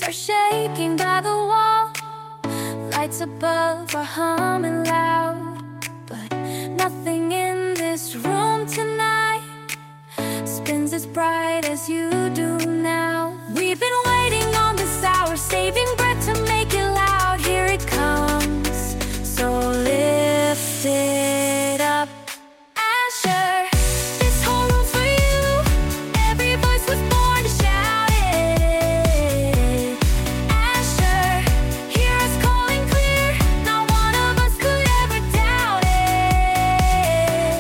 are shaking by the wall. Lights above are humming loud, but nothing in this room tonight spins as bright as you do now. We've been waiting on this hour, saving breath to make it loud. Here it comes, so lift it up. Asher, this whole room's for you. Every voice was born to shout it. Asher, hear us calling clear. Not one of us could ever doubt it.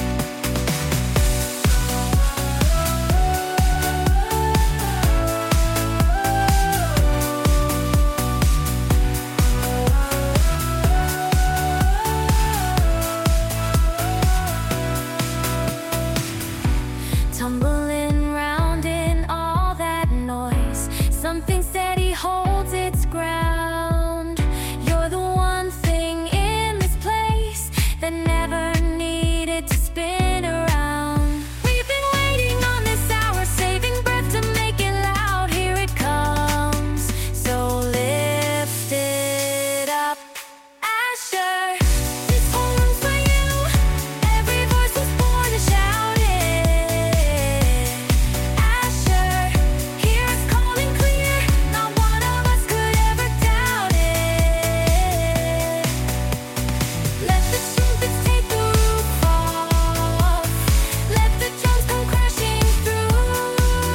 Tumbling round in all that noise, something steady holds its ground. You're the one thing in this place that never needed to spin around. We've been waiting on this hour, saving breath to make it loud. Here it comes, so lift it up. Asher, this whole room's for you. Every voice was born to shout it. Asher, hear us calling clear. Not one of us could ever doubt it. Let the trumpets take the roof off. Let the drums come crashing through.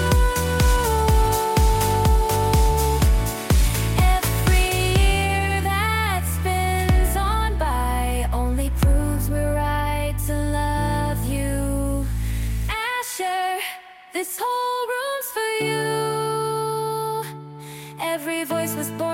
Every year that spins on by only proves we're right to love you. Asher, this whole room's for you. Every voice was born